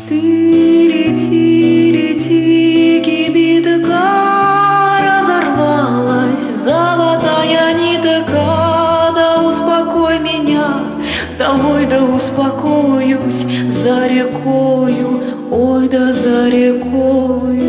Ты лети, лети, кибитка разорвалась, золотая нитка, да успокой меня, да ой, да успокоюсь за рекою, ой, да за рекою.